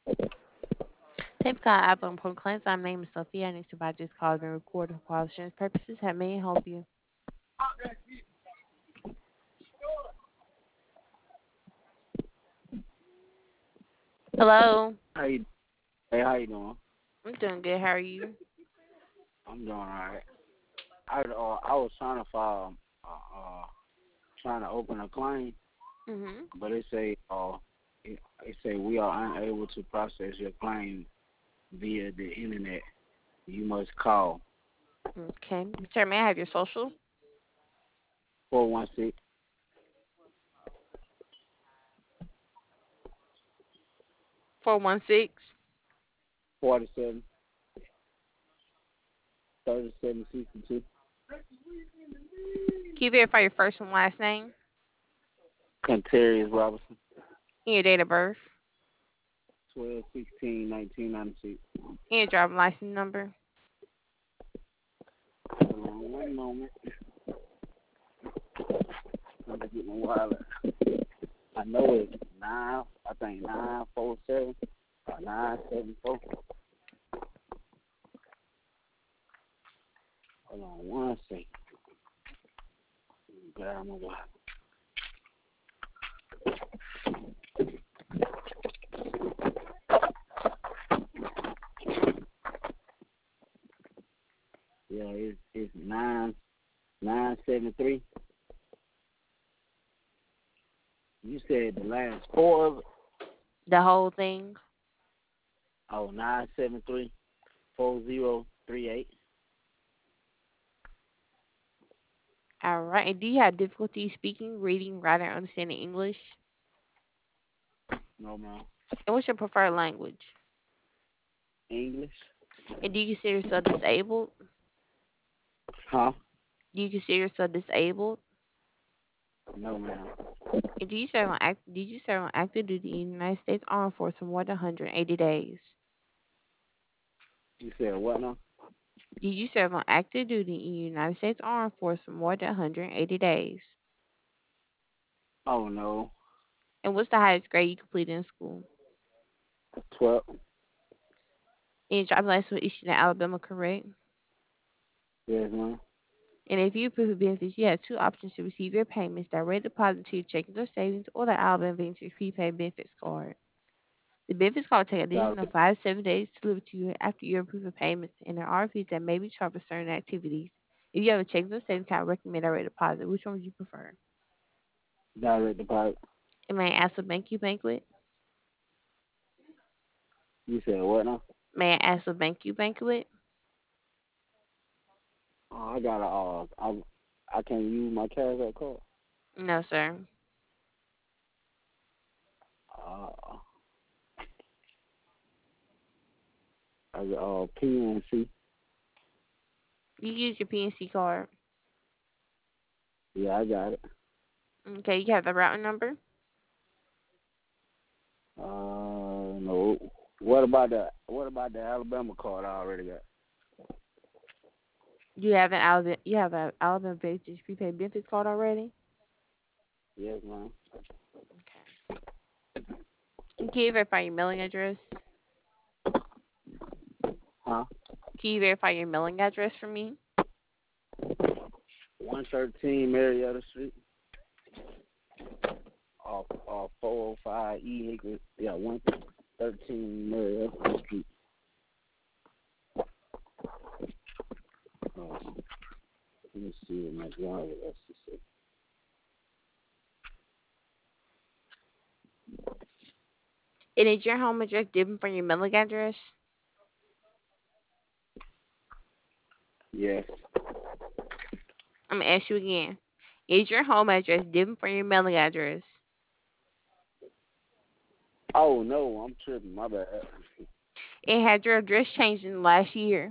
Thanks for calling Apple Pro Claims. My name is Sophia. I need to buy this call and record for quality assurance purposes. How may I help you? Hello. How you? Hey, how you doing? I'm doing good. How are you? I'm doing alright. I was trying to file trying to open a claim, Mhm. but it say we are unable to process your claim via the internet. You must call Okay. Sir, may I have your social? 416 416. 47 3762. Can you verify your first and last name Contarious Robinson. and your date of birth 12/16/1996. and your driving license number? Hold on one moment. Let me get my wallet. I know it's 947 or 974. Hold on one second. Grab my wallet. Yeah, it's 973. You said the last four of it. The whole thing. Oh, 973 4038. All right. And do you have difficulty speaking, reading, writing, or understanding English? No, man. And what's your preferred language? English? And do you consider yourself disabled? Huh? Do you consider yourself disabled? No, man. And did you serve on active duty in the United States Armed Forces for more than 180 days? You said what now? Did you serve on active duty in the United States Armed Forces for more than 180 days? Oh, no. And what's the highest grade you completed in school? 12. And your driver's license was issued in Alabama, correct? Yes, man. And if you approve of benefits, you have two options to receive your payments: direct deposit to your checking or savings, or the Alabama Ventures prepaid benefits card. The benefits card will take additional Direct, 5 to 7 days to deliver to you after you approve of payments, and there are fees that may be charged for certain activities. If you have a checking or savings account, I recommend direct deposit. Which one would you prefer? direct deposit. And may I ask what bank you bank with? You said what now? May I ask what bank you bank with? Oh, I can't use my cash app card. No, sir. Uh, I got PNC. You use your PNC card. Yeah, I got it. Okay, you have the routing number? No. What about the Alabama card I already got? You have an Alabama Ventures prepaid benefits card already? Yes, man. Okay. And can you verify your mailing address? Huh? Can you verify your mailing address for me? 113 Marietta Street. Off 405 E Hickory. Yeah, 113 Marietta Street. Uh, let me see what my driver has to say. And is your home address different from your mailing address? Yes. I'm gonna ask you again. Is your home address different from your mailing address? Oh no, I'm tripping. My bad. And had your address changed in the last year?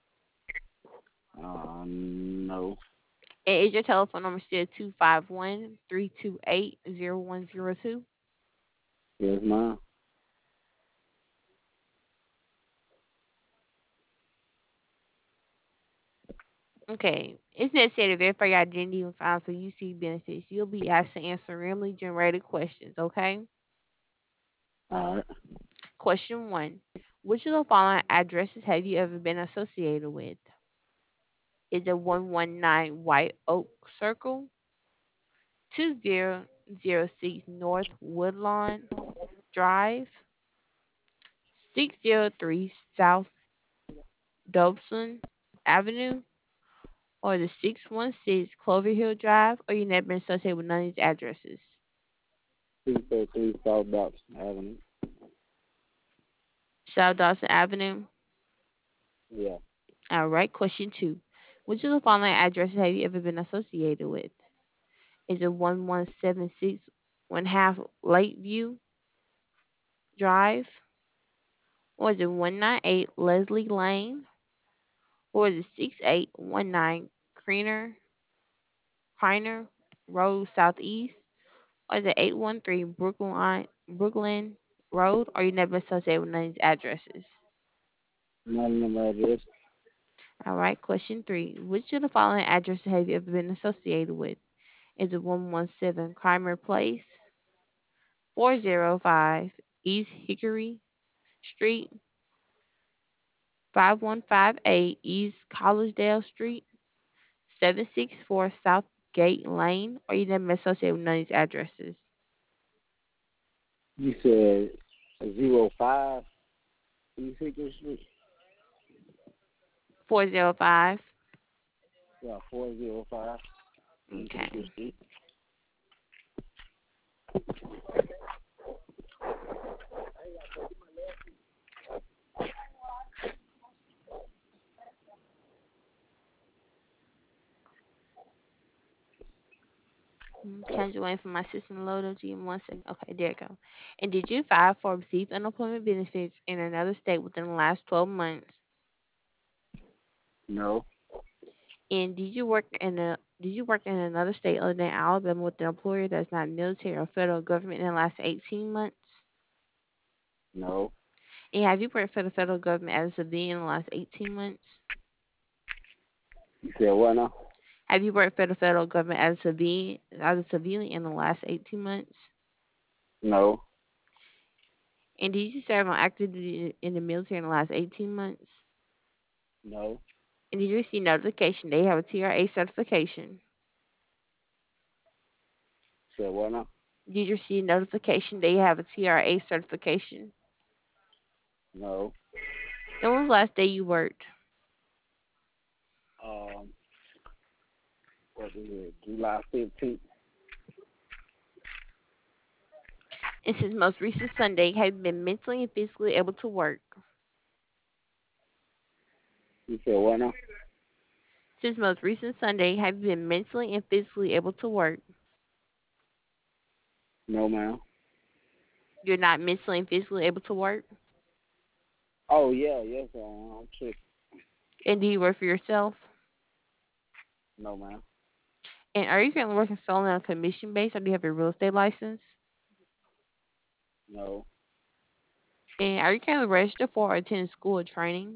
No. And is your telephone number still 251-328-0102? Yes, ma'am. Okay. It's necessary to verify your identity and file for UC benefits. You'll be asked to answer randomly generated questions, okay? All right. Question one. Which of the following addresses have you ever been associated with? Is it 119 White Oak Circle, 2006 North Woodlawn Drive, 603 South Dobson Avenue, or the 616 Clover Hill Drive, or you never been associated with none of these addresses? 603 South Dobson Avenue. South Dawson Avenue. Yeah. All right, question two. Which of the following addresses have you ever been associated with? Is it 1176 one half Lakeview Drive? Or is it 198 Leslie Lane? Or is it 6819 Kreiner Road Southeast? Or is it 813 Brooklyn Road? Or you never been associated with none of these addresses? None of them address. All right, question three. Which of the following addresses have you ever been associated with? Is it 117 Crimer Place, 405 East Hickory Street, 5158 East Collegedale Street, 764 South Gate Lane, or you never been associated with none of these addresses? You said 05 East Hickory Street? 405. Yeah, 405 East Hickory Okay. Street. Okay, just waiting for my system to load up. Give me 1 second. Okay, there you go. And did you file for receive unemployment benefits in another state within the last 12 months? No, And did you work in another state other than Alabama with an employer that's not military or federal government in the last 18 months? no. And have you worked for the federal government as a civilian in the last 18 months? You said what now? Have you worked for the federal government as a civilian in the last 18 months? No, And did you serve on active duty in the military in the last 18 months? no. And did you receive notification they have a TRA certification? You said what now? Did you receive notification they have a TRA certification? No. And when was the last day you worked? Um, what is it? July 15th. And since most recent Sunday, have you been mentally and physically able to work? You said what now? Since most recent Sunday, have you been mentally and physically able to work? No, ma'am. You're not mentally and physically able to work? Oh, yeah, yes, I'm tripping. And do you work for yourself? No, ma'am. And are you currently working solely on a commission base or do you have a real estate license? No, And are you currently registered for or attending school or training?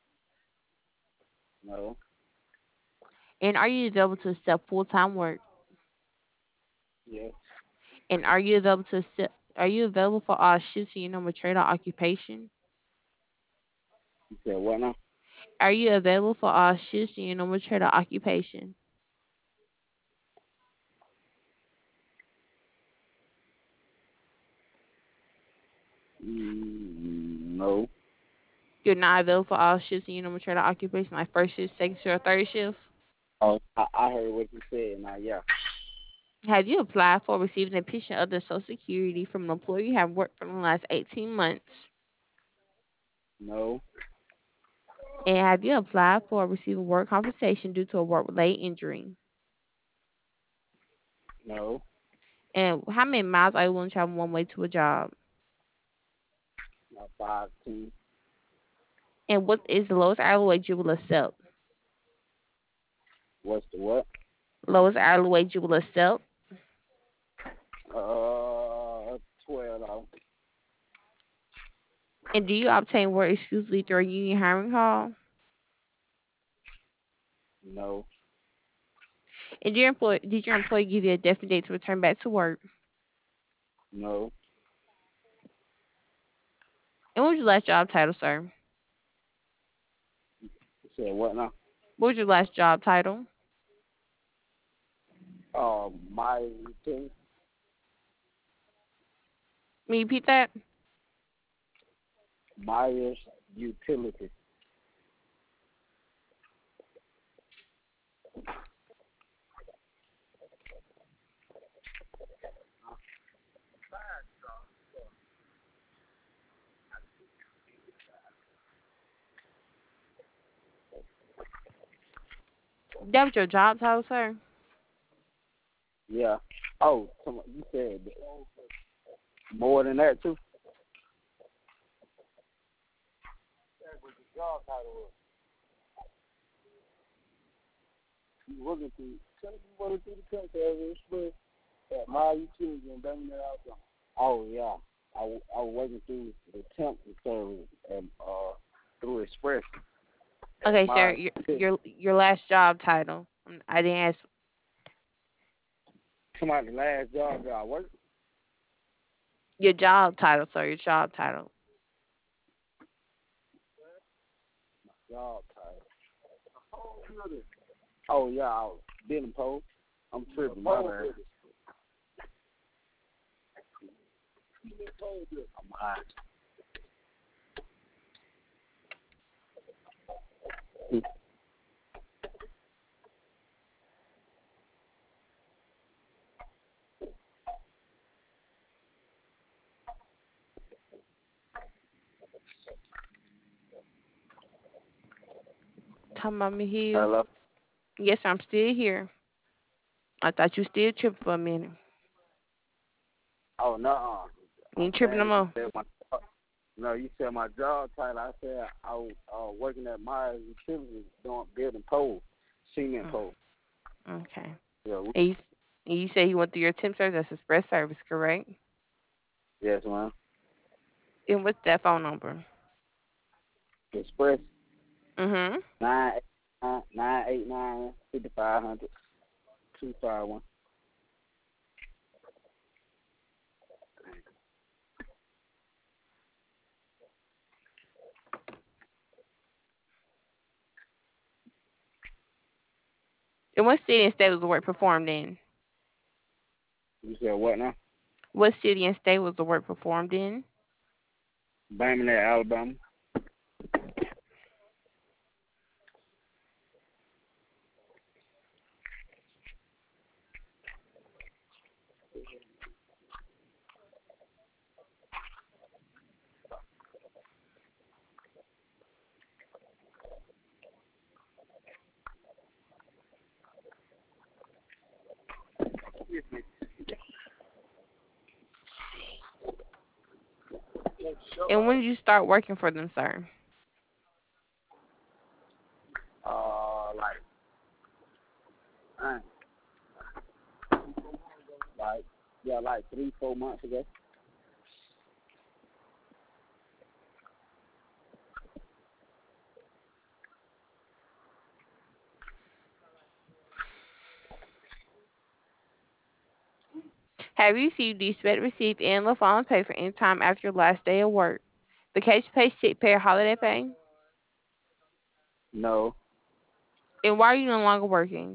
no, And are you available to accept full time work? yes. And are you available for all shifts in your normal trade or occupation? You said what now? Are you available for all shifts in your normal trade or occupation? No. You're not available for all shifts in your normal trade or occupation, like first shift, second shift, or third shift? Oh, I heard what you said. Now, yeah. Have you applied for receiving a pension other Social Security from an employer you have worked for in the last 18 months? No, And have you applied for receiving work compensation due to a work-related injury? no. And how many miles are you willing to travel one way to a job? Not 5, 10. And what is the lowest hourly wage you will accept? What's the what? Lowest hourly wage you will accept? 12 dollars. And do you obtain work exclusively through a union hiring hall? No, And did your employer give you a definite date to return back to work? no. And what was your last job title, sir? You said what now? What was your last job title? My thing, Can you repeat that? Myers Utility. That was your job title, sir? Yeah. Oh, you said more than that too. Job title. You working through? Tell me you working through the temp service express at My Utility in Birmingham, Alabama. Oh yeah, I was working through the temp service and through Express at Okay, sir. My Your last job title. I didn't ask somebody last job that I worked. your job title, sir. Your job title. Job title. Oh yeah, I was billing post. I'm tripping. My bad. I'm high. Talking about me here. Hello. Yes, sir. I'm still here. I thought you still tripping for a minute. Oh no. You I'm ain't tripping no saying you more. said my no. You said my job title. I said I was working at my utility doing building poles, cement Mm, poles. okay. Yeah. And you say you went through your temp service. That's express service, correct? Yes, ma'am. And what's that phone number? Express Mm-hmm. 989 5500 251. And what city and state was the work performed in? You said what now? What city and state was the work performed in? Birmingham, Alabama. And when did you start working for them, sir? Like, uh, like, yeah, like 3 4 months ago. Have you received, do you expect to receive and the following pay for any time after your last day of work? Vacation pay, sick pay, or holiday pay? No, And why are you no longer working?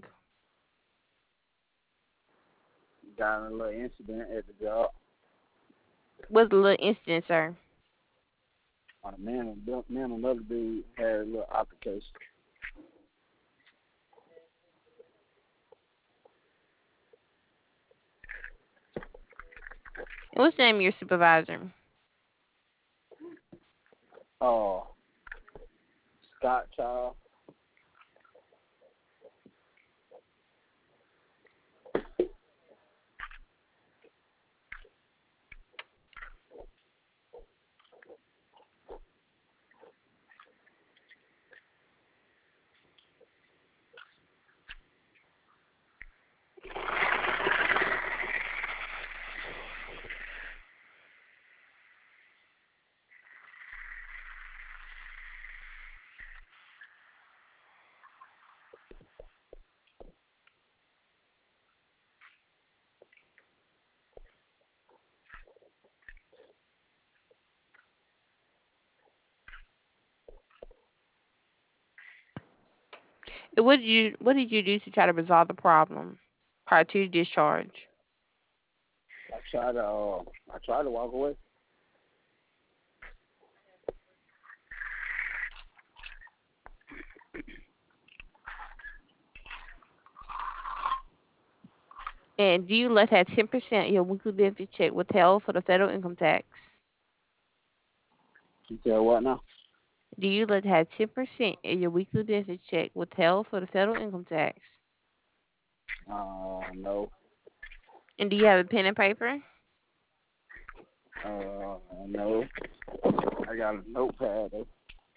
got in a little incident at the job. What's the little incident, sir? Me and another dude had a little altercation. And what's the name of your supervisor? Oh, Scott Child. What did you do to try to resolve the problem prior to your discharge? I tried to I tried to walk away. And do you let that 10% of your weekly benefit check withheld for the federal income tax? You said what now? Do you let that 10% of your weekly benefit check withheld for the federal income tax? No. And do you have a pen and paper? No. I got a notepad though.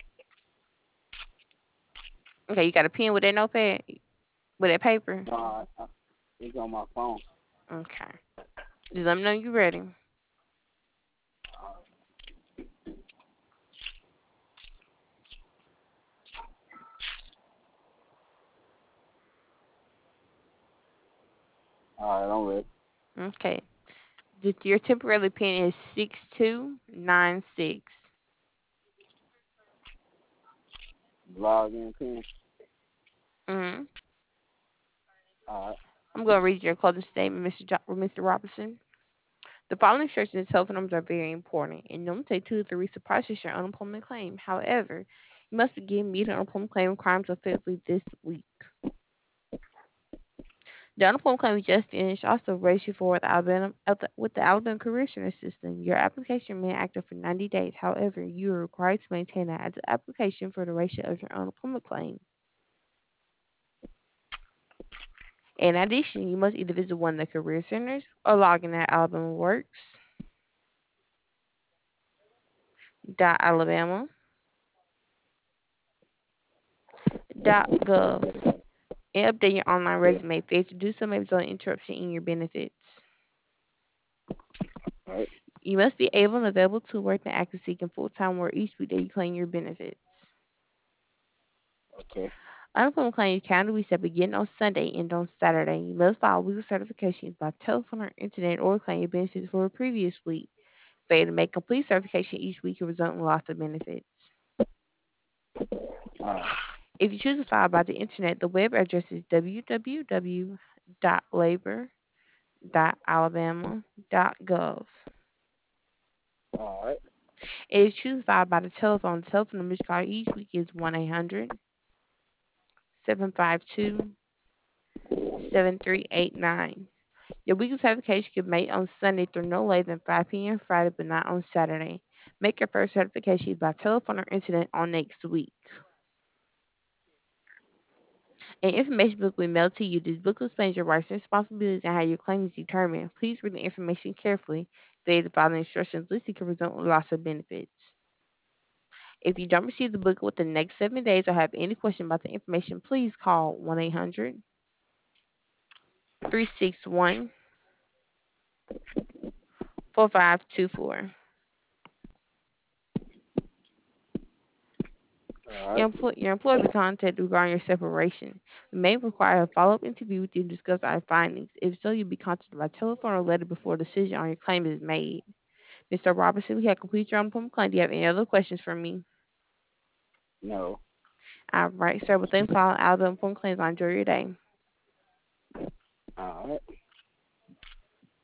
Okay, you got a pen with that notepad, with that paper. It's on my phone. Okay, just let me know you're ready. All right, I'm ready. Okay, your temporary pin is 6296. Log in pin. Mm-hmm. All right. I'm going to read your closing statement, Mr. Robinson. The following instructions and telephone numbers are very important. It normally takes 2 to 3 weeks to process your unemployment claim. However, you must begin meeting unemployment claim requirements effectively this week. The unemployment claim we just finished also raised you for with the Alabama Career Center system. Your application remains active for 90 days. However, you are required to maintain an active application for the duration of your unemployment claim. In addition, you must either visit one of the career centers or log in at alabamaworks.alabama.gov and update your online Okay. resume. Failure to do so may result in interruption in your benefits. All right. You must be able and available to work and active seeking full-time work each week that you claim your benefits. Okay. Unemployment claim calendar weeks that begin on Sunday and on Saturday. You must file legal certifications by telephone or internet or claim your benefits for a previous week. Failure to make complete certification each week will result in loss of benefits. All right. If you choose to file by the internet, the web address is www.labor.alabama.gov. All right. If you choose to file by the telephone number to call each week is 1-800-752-7389. Your weekly certification can be made on Sunday through no later than 5 p.m. Friday, but not on Saturday. Make your first certification by telephone or internet on next week. An information book will be mailed to you. This book explains your rights and responsibilities and how your claim is determined. Please read the information carefully. Failure to follow the instructions listed can result in loss of benefits. If you don't receive the book within the next 7 days or have any question about the information, please call 1-800-361-4524. All right. Your employer will be contacted regarding your separation. We may require a follow-up interview with you to discuss our findings. If so, you'll be contacted by telephone or letter before a decision on your claim is made. Mr. Robertson, we have completed your unemployment claim. Do you have any other questions for me? No. All right, sir. Well, thanks for calling Alabama Unemployment Claims. Enjoy your day. All right.